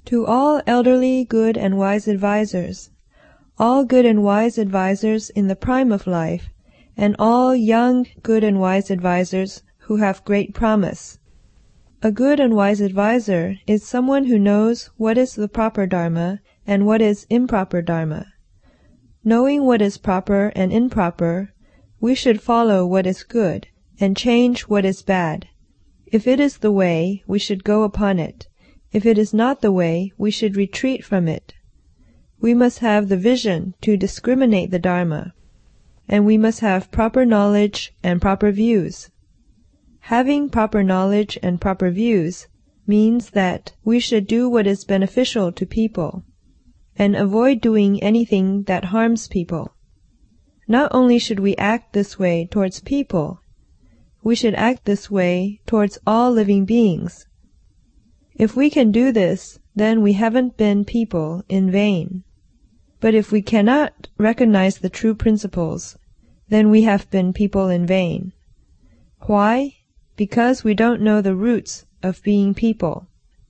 To all elderly, good and wise advisers, all good and wise advisers in the prime of life, and all young, good and wise advisers who have great promise. A good and wise adviser is someone who knows what is the proper dharma and what is improper dharma. Knowing what is proper and improper, we should follow what is good and change what is bad. If it is the way, we should go upon it. If it is not the way, we should retreat from it. We must have the vision to discriminate the dharma, and we must have proper knowledge and proper views. Having proper knowledge and proper views means that we should do what is beneficial to people, and avoid doing anything that harms people. Not only should we act this way towards people, we should act this way towards all living beings. If we can do this, then we haven't been people in vain. But if we cannot recognize the true principles, then we have been people in vain. Why? Because we don't know the roots of being people.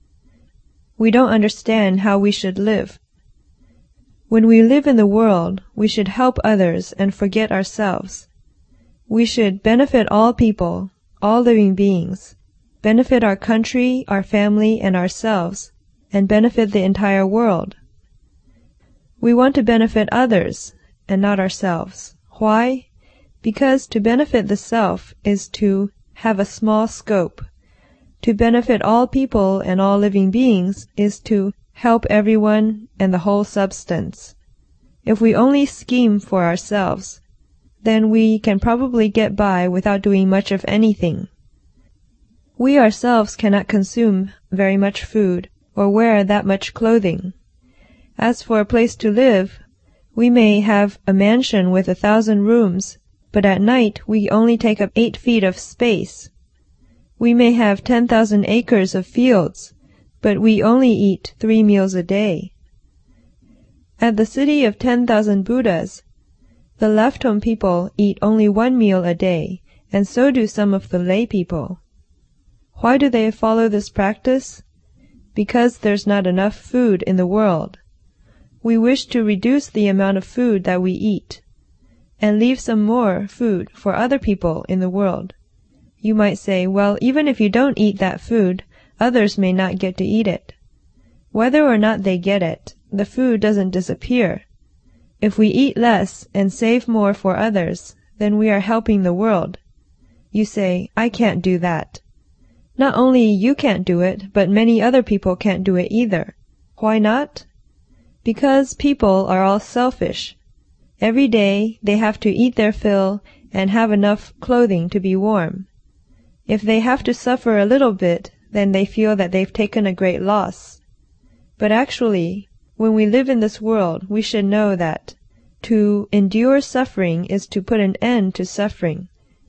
We don't understand how we should live. When we live in the world, we should help others and forget ourselves. We should benefit all people, all living beings, benefit our country, our family, and ourselves, and benefit the entire world. We want to benefit others and not ourselves. Why? Because to benefit the self is to have a small scope. To benefit all people and all living beings is to help everyone and the whole substance. If we only scheme for ourselves, then we can probably get by without doing much of anything. We ourselves cannot consume very much food or wear that much clothing. As for a place to live, we may have a mansion with 1,000 rooms, but at night we only take up 8 feet of space. We may have 10,000 acres of fields, but we only eat 3 meals a day. At the city of 10,000 Buddhas, the left-home people eat only 1 meal a day, and so do some of the lay people. Why do they follow this practice? Because there's not enough food in the world. We wish to reduce the amount of food that we eat, and leave some more food for other people in the world. You might say, well, even if you don't eat that food, others may not get to eat it. Whether or not they get it, the food doesn't disappear. If we eat less and save more for others, then we are helping the world. You say, I can't do that. Not only you can't do it, but many other people can't do it either. Why not? Because people are all selfish. Every day they have to eat their fill and have enough clothing to be warm. If they have to suffer a little bit, then they feel that they've taken a great loss. But actually, when we live in this world, we should know that to endure suffering is to put an end to suffering.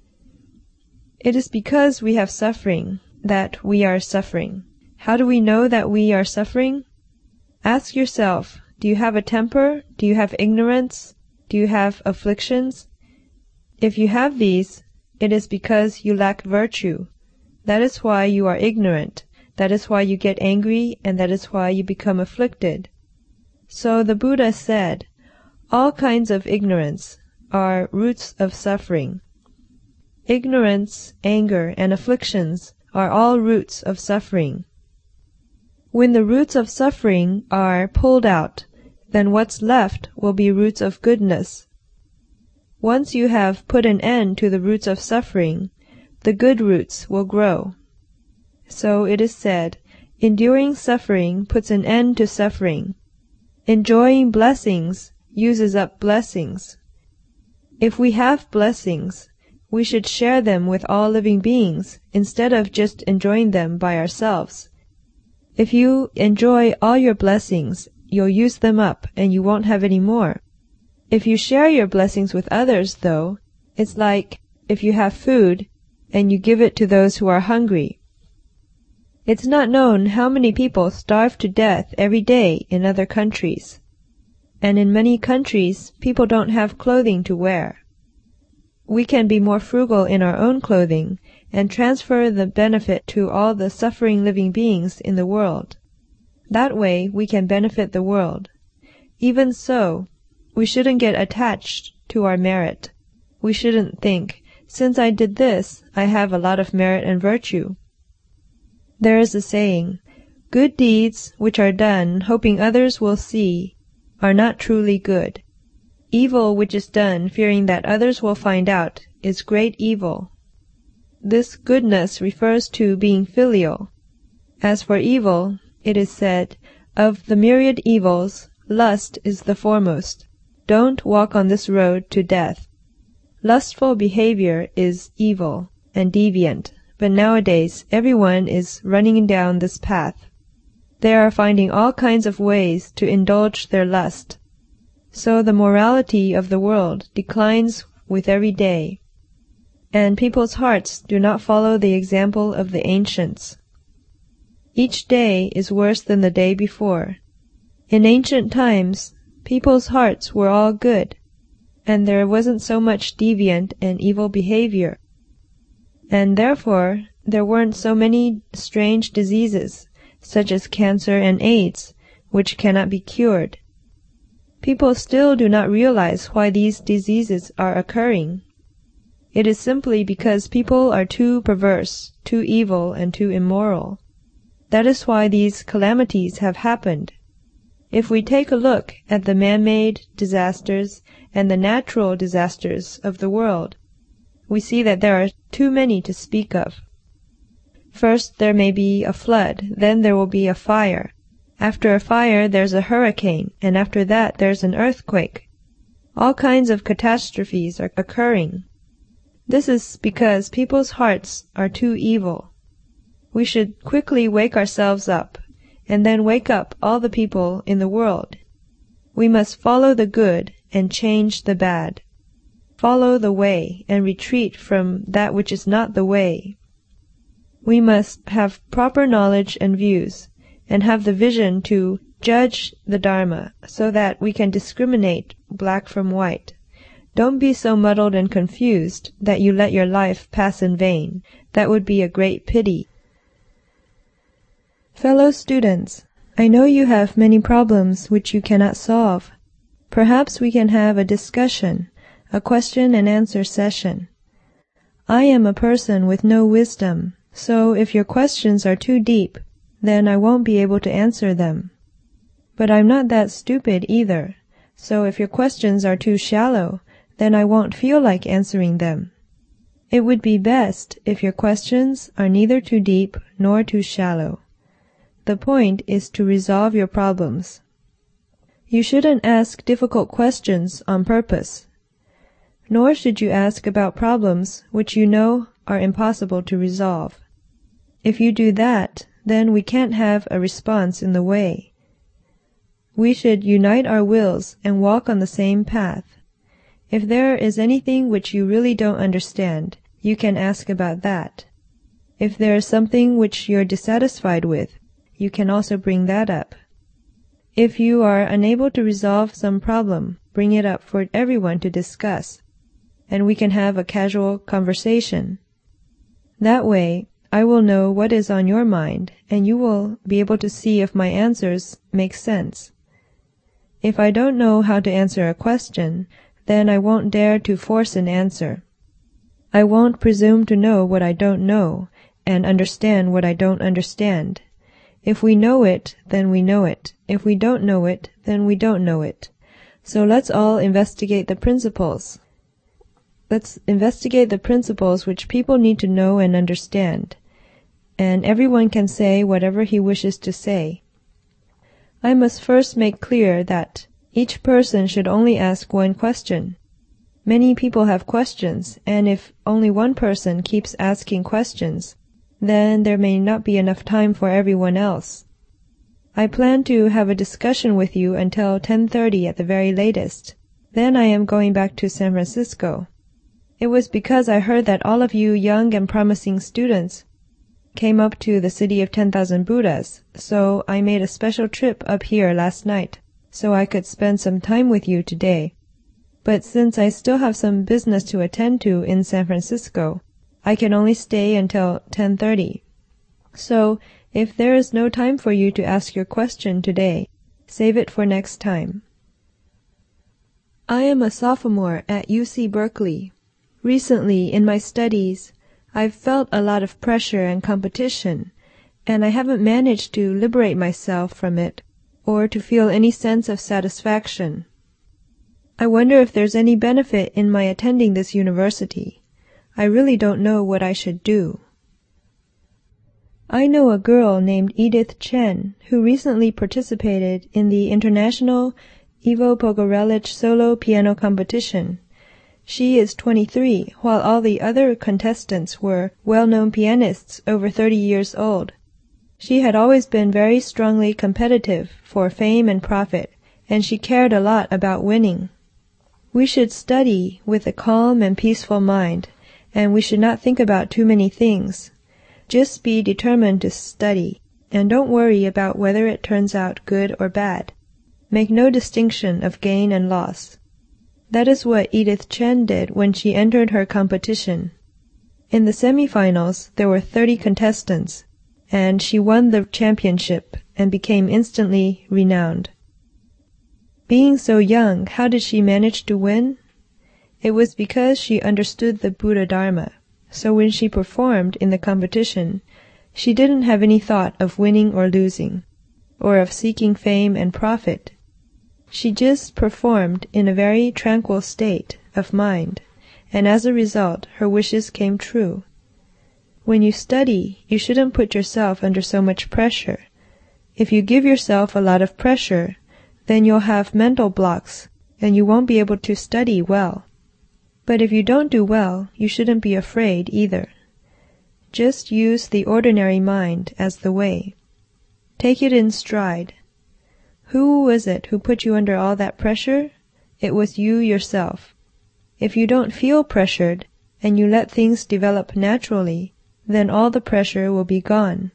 It is because we have suffering that we are suffering. How do we know that we are suffering? Ask yourself, do you have a temper? Do you have ignorance? Do you have afflictions? If you have these, it is because you lack virtue. That is why you are ignorant. That is why you get angry, and that is why you become afflicted. So the Buddha said, all kinds of ignorance are roots of suffering. Ignorance, anger, and afflictions are all roots of suffering. When the roots of suffering are pulled out, then what's left will be roots of goodness. Once you have put an end to the roots of suffering, the good roots will grow. So it is said, enduring suffering puts an end to suffering. Enjoying blessings uses up blessings. If we have blessings, we should share them with all living beings instead of just enjoying them by ourselves. If you enjoy all your blessings, you'll use them up and you won't have any more. If you share your blessings with others, though, it's like if you have food and you give it to those who are hungry. It's not known how many people starve to death every day in other countries. And in many countries, people don't have clothing to wear. We can be more frugal in our own clothing and transfer the benefit to all the suffering living beings in the world. That way we can benefit the world. Even so, we shouldn't get attached to our merit. We shouldn't think, since I did this, I have a lot of merit and virtue. There is a saying, good deeds which are done hoping others will see are not truly good. Evil which is done fearing that others will find out is great evil. This goodness refers to being filial. As for evil, it is said, of the myriad evils, lust is the foremost. Don't walk on this road to death. Lustful behavior is evil and deviant, but nowadays everyone is running down this path. They are finding all kinds of ways to indulge their lust. So the morality of the world declines with every day, and people's hearts do not follow the example of the ancients. Each day is worse than the day before. In ancient times, people's hearts were all good, and there wasn't so much deviant and evil behavior, and therefore there weren't so many strange diseases, such as cancer and AIDS, which cannot be cured. People still do not realize why these diseases are occurring. It is simply because people are too perverse, too evil, and too immoral. That is why these calamities have happened. If we take a look at the man-made disasters and the natural disasters of the world, we see that there are too many to speak of. First there may be a flood, then there will be a fire. After a fire there's a hurricane, and after that there's an earthquake. All kinds of catastrophes are occurring. This is because people's hearts are too evil. We should quickly wake ourselves up, and then wake up all the people in the world. We must follow the good and change the bad. Follow the way and retreat from that which is not the way. We must have proper knowledge and views, and have the vision to judge the Dharma so that we can discriminate black from white. Don't be so muddled and confused that you let your life pass in vain. That would be a great pity. Fellow students, I know you have many problems which you cannot solve. Perhaps we can have a discussion, a question and answer session. I am a person with no wisdom, so if your questions are too deep, then I won't be able to answer them. But I'm not that stupid either, so if your questions are too shallow, then I won't feel like answering them. It would be best if your questions are neither too deep nor too shallow. The point is to resolve your problems. You shouldn't ask difficult questions on purpose, nor should you ask about problems which you know are impossible to resolve. If you do that, then we can't have a response in the way. We should unite our wills and walk on the same path. If there is anything which you really don't understand, you can ask about that. If there is something which you're dissatisfied with, you can also bring that up. If you are unable to resolve some problem, bring it up for everyone to discuss, and we can have a casual conversation. That way, I will know what is on your mind, and you will be able to see if my answers make sense. If I don't know how to answer a question, then I won't dare to force an answer. I won't presume to know what I don't know, and understand what I don't understand. If we know it, then we know it. If we don't know it, then we don't know it. So let's all investigate the principles. Let's investigate the principles which people need to know and understand. And everyone can say whatever he wishes to say. I must first make clear that each person should only ask one question. Many people have questions, and if only one person keeps asking questions, then there may not be enough time for everyone else. I plan to have a discussion with you until 10:30 at the very latest. Then I am going back to San Francisco. It was because I heard that all of you young and promising students came up to the city of 10,000 Buddhas, so I made a special trip up here last night, so I could spend some time with you today. But since I still have some business to attend to in San Francisco, I can only stay until 10:30. So, If there is no time for you to ask your question today, save it for next time. I am a sophomore at UC Berkeley. Recently, in my studies, I've felt a lot of pressure and competition, and I haven't managed to liberate myself from it or to feel any sense of satisfaction. I wonder if there's any benefit in my attending this university. I really don't know what I should do. I know a girl named Edith Chen who recently participated in the International Ivo Pogorelic Solo Piano Competition. She is 23, while all the other contestants were well-known pianists over 30 years old. She had always been very strongly competitive for fame and profit, and she cared a lot about winning. We should study with a calm and peaceful mind, and we should not think about too many things. Just be determined to study, and don't worry about whether it turns out good or bad. Make no distinction of gain and loss. That is what Edith Chen did when she entered her competition. In the semifinals, there were 30 contestants, and she won the championship and became instantly renowned. Being so young, how did she manage to win? It was because she understood the Buddha Dharma. So when she performed in the competition, she didn't have any thought of winning or losing, or of seeking fame and profit. She just performed in a very tranquil state of mind, and as a result, her wishes came true. When you study, you shouldn't put yourself under so much pressure. If you give yourself a lot of pressure, then you'll have mental blocks, and you won't be able to study well. But if you don't do well, you shouldn't be afraid either. Just use the ordinary mind as the way. Take it in stride. Who was it who put you under all that pressure? It was you yourself. If you don't feel pressured, and you let things develop naturally, then all the pressure will be gone.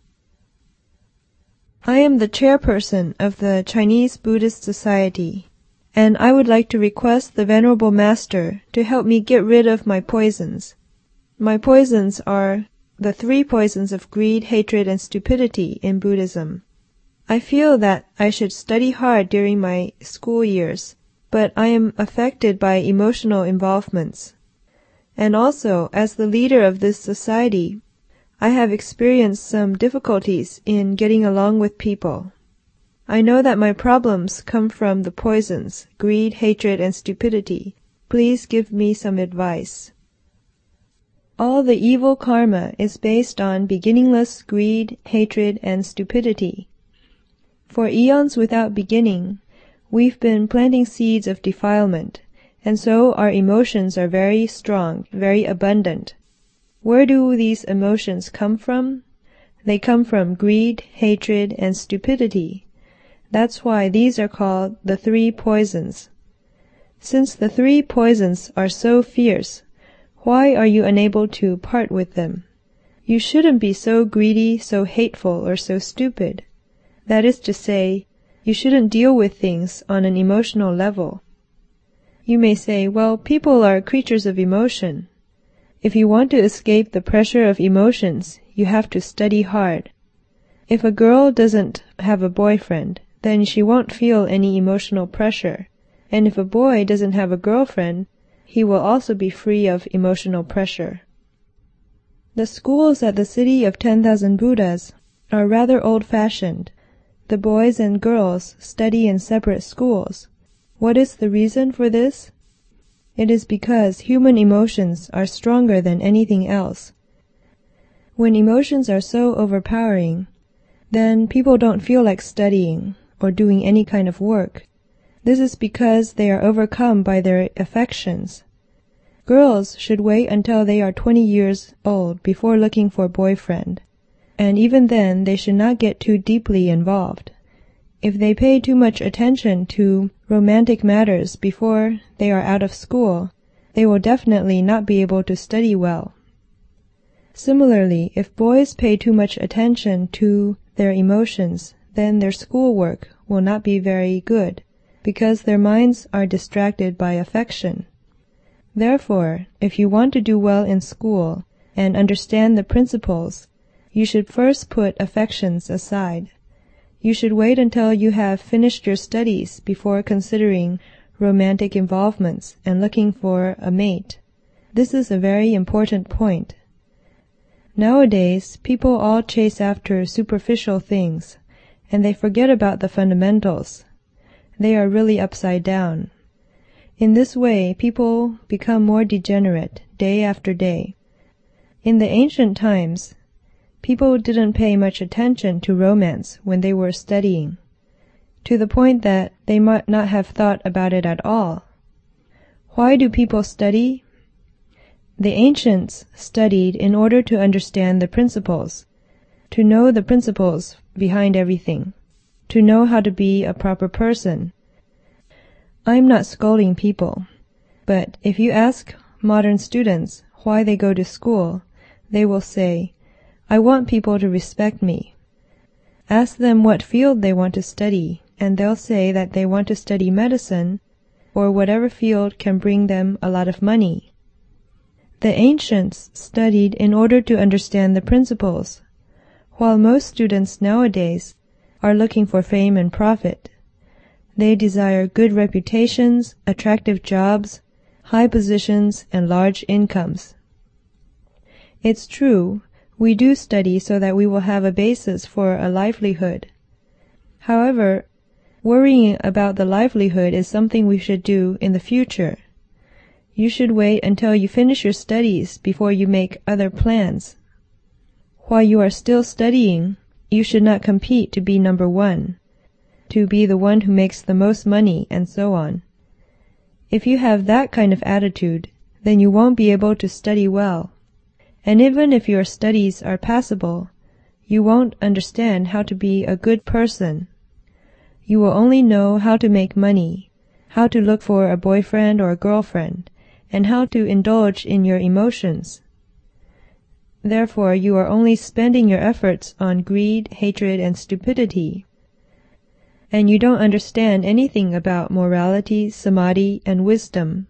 I am the chairperson of the Chinese Buddhist Society, and I would like to request the Venerable Master to help me get rid of my poisons. My poisons are the 3 poisons of greed, hatred, and stupidity in Buddhism. I feel that I should study hard during my school years, but I am affected by emotional involvements. And also, as the leader of this society, I have experienced some difficulties in getting along with people. I know that my problems come from the poisons, greed, hatred, and stupidity. Please give me some advice. All the evil karma is based on beginningless greed, hatred, and stupidity. For eons without beginning, we've been planting seeds of defilement, and so our emotions are very strong, very abundant. Where do these emotions come from? They come from greed, hatred, and stupidity. That's why these are called the 3 poisons. Since the 3 poisons are so fierce, why are you unable to part with them? You shouldn't be so greedy, so hateful, or so stupid. That is to say, you shouldn't deal with things on an emotional level. You may say, well, people are creatures of emotion. If you want to escape the pressure of emotions, you have to study hard. If a girl doesn't have a boyfriend, then she won't feel any emotional pressure. And if a boy doesn't have a girlfriend, he will also be free of emotional pressure. The schools at the City of 10,000 Buddhas are rather old-fashioned. The boys and girls study in separate schools. What is the reason for this? It is because human emotions are stronger than anything else. When emotions are so overpowering, then people don't feel like studying or doing any kind of work. This is because they are overcome by their affections. Girls should wait until they are 20 years old before looking for a boyfriend. And even then, they should not get too deeply involved. If they pay too much attention to romantic matters before they are out of school, they will definitely not be able to study well. Similarly, if boys pay too much attention to their emotions, then their schoolwork will not be very good, because their minds are distracted by affection. Therefore, if you want to do well in school and understand the principles, You should first put affections aside. You should wait until you have finished your studies before considering romantic involvements and looking for a mate. This is a very important point. Nowadays, people all chase after superficial things, and they forget about the fundamentals. They are really upside down. In this way, people become more degenerate day after day. In the ancient times, people didn't pay much attention to romance when they were studying, to the point that they might not have thought about it at all. Why do people study? The ancients studied in order to understand the principles, to know the principles behind everything, to know how to be a proper person. I'm not scolding people, but if you ask modern students why they go to school, they will say, "I want people to respect me." Ask them what field they want to study, and they'll say that they want to study medicine or whatever field can bring them a lot of money. The ancients studied in order to understand the principles, while most students nowadays are looking for fame and profit. They desire good reputations, attractive jobs, high positions, and large incomes. It's true, we do study so that we will have a basis for a livelihood. However, worrying about the livelihood is something we should do in the future. You should wait until you finish your studies before you make other plans. While you are still studying, you should not compete to be number one, to be the one who makes the most money, and so on. If you have that kind of attitude, then you won't be able to study well. And even if your studies are passable, you won't understand how to be a good person. You will only know how to make money, how to look for a boyfriend or a girlfriend, and how to indulge in your emotions. Therefore, you are only spending your efforts on greed, hatred, and stupidity. And you don't understand anything about morality, samadhi, and wisdom.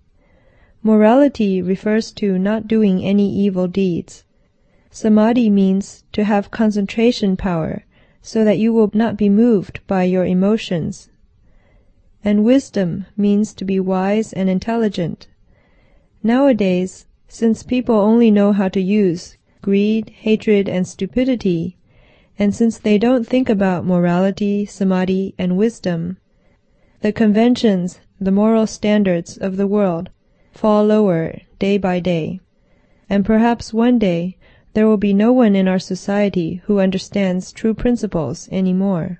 Morality refers to not doing any evil deeds. Samadhi means to have concentration power so that you will not be moved by your emotions. And wisdom means to be wise and intelligent. Nowadays, since people only know how to use greed, hatred, and stupidity, and since they don't think about morality, samadhi, and wisdom, the conventions, the moral standards of the world fall lower day by day, and perhaps one day there will be no one in our society who understands true principles anymore.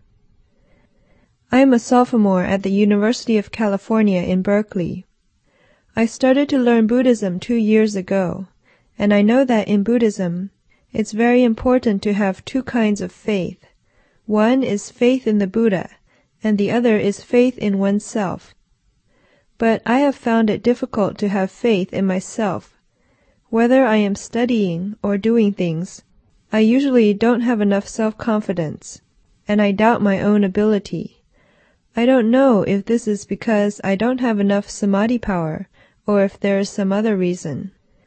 I am a sophomore at the University of California in Berkeley. I started to learn Buddhism 2 years ago, and I know that in Buddhism, it's very important to have two kinds of faith. One is faith in the Buddha, and the other is faith in oneself. But I have found it difficult to have faith in myself. Whether I am studying or doing things, I usually don't have enough self-confidence, and I doubt my own ability. I don't know if this is because I don't have enough samadhi power, or if there is some other reason.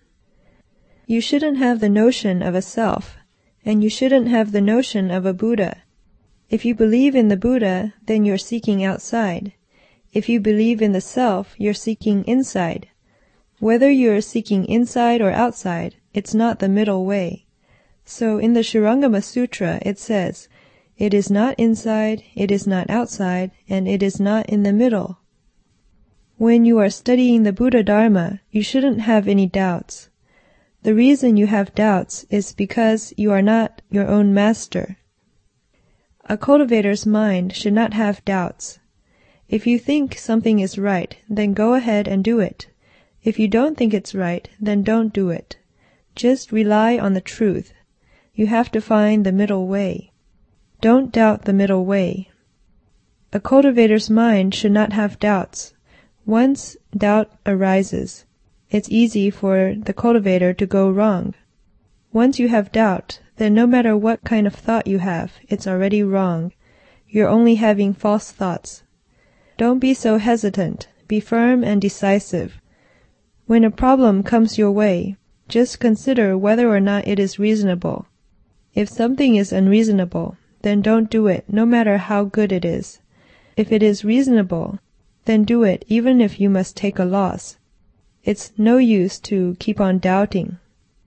You shouldn't have the notion of a self, and you shouldn't have the notion of a Buddha. If you believe in the Buddha, then you're seeking outside. If you believe in the self, you're seeking inside. Whether you're seeking inside or outside, it's not the middle way. So in the Shurangama Sutra it says, it is not inside, it is not outside, and it is not in the middle. When you are studying the Buddha Dharma, you shouldn't have any doubts. The reason you have doubts is because you are not your own master. A cultivator's mind should not have doubts. If you think something is right, then go ahead and do it. If you don't think it's right, then don't do it. Just rely on the truth. You have to find the middle way. Don't doubt the middle way. A cultivator's mind should not have doubts. Once doubt arises, it's easy for the cultivator to go wrong. Once you have doubt, then no matter what kind of thought you have, it's already wrong. You're only having false thoughts. Don't be so hesitant. Be firm and decisive. When a problem comes your way, just consider whether or not it is reasonable. If something is unreasonable, then don't do it, no matter how good it is. If it is reasonable, then do it even if you must take a loss. It's no use to keep on doubting.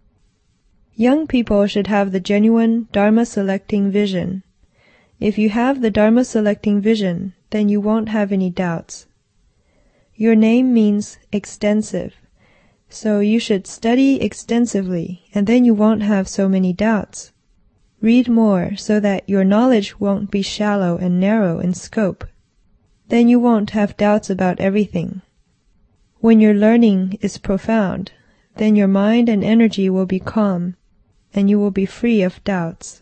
Young people should have the genuine Dharma-selecting vision. If you have the Dharma-selecting vision, then you won't have any doubts. Your name means extensive, so you should study extensively, and then you won't have so many doubts. Read more so that your knowledge won't be shallow and narrow in scope. Then you won't have doubts about everything. When your learning is profound, then your mind and energy will be calm, and you will be free of doubts.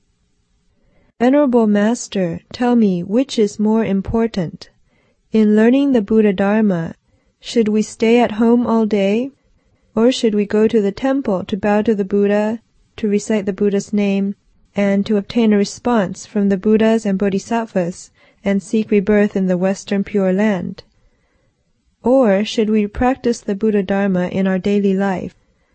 Venerable Master, tell me which is more important. In learning the Buddha Dharma, should we stay at home all day, or should we go to the temple to bow to the Buddha, to recite the Buddha's name, and to obtain a response from the Buddhas and Bodhisattvas, and seek rebirth in the Western Pure Land? Or should we practice the Buddha Dharma in our daily life?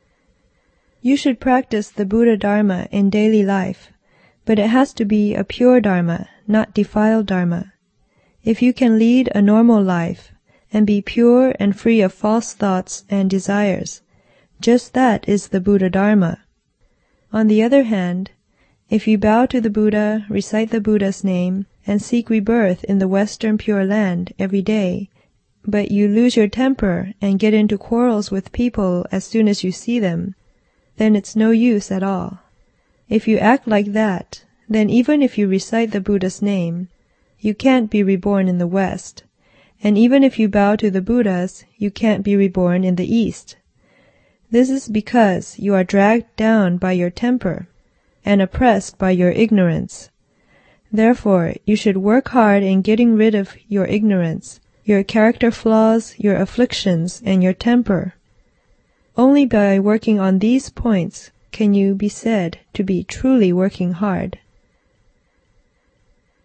You should practice the Buddha Dharma in daily life, but it has to be a pure Dharma, not defiled Dharma. If you can lead a normal life, and be pure and free of false thoughts and desires, just that is the Buddha Dharma. On the other hand, if you bow to the Buddha, recite the Buddha's name, and seek rebirth in the Western Pure Land every day, but you lose your temper and get into quarrels with people as soon as you see them, then it's no use at all. If you act like that, then even if you recite the Buddha's name, you can't be reborn in the West, and even if you bow to the Buddhas, you can't be reborn in the East. This is because you are dragged down by your temper and oppressed by your ignorance. Therefore, you should work hard in getting rid of your ignorance, your character flaws, your afflictions, and your temper. Only by working on these points can you be said to be truly working hard.